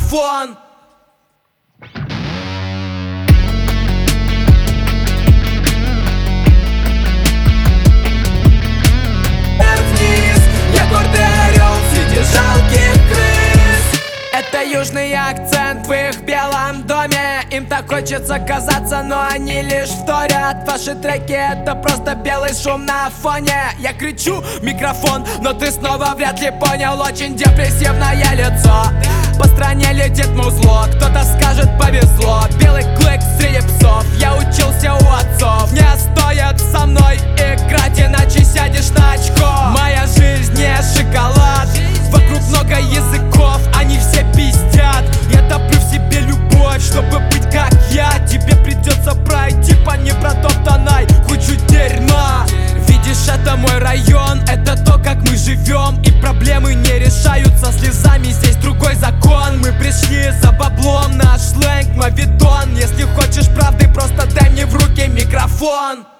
микрофон. Вниз, я гордый орел среди жалких крыс. Это южный акцент в их белом доме. Им так хочется казаться, но они лишь вторят. Ваши треки — это просто белый шум на фоне. Я кричу в микрофон, но ты снова вряд ли понял. Очень депрессивное лицо. По стране летит музло, кто-то скажет повезло. Белый клык среди псов, я учился у отцов. Не стоит со мной играть, иначе сядешь на очко. Моя жизнь не шоколад, вокруг много языков, они все пиздят. Я топлю в себе любовь, чтобы быть как я. Тебе придется пройти по непротоптанной кучу дерьма. Видишь, это мой район, это то, как мы живем. И проблемы не решаются слезами, здесь другой закон. Мы пришли за баблом, наш сленг мавитон. Если хочешь правды, просто дай мне в руки микрофон.